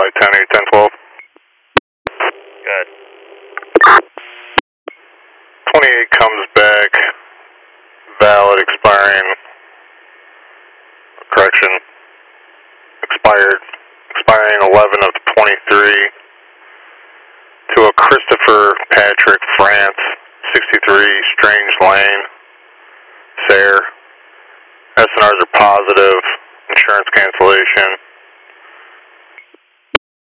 flight 10-8, 10-12. Good. 28 comes back, valid, expiring, correction, expiring 11 of 23 to a Christopher Patrick France, 63 Strange Lane, Sayre. SNRs are positive, insurance cancellation.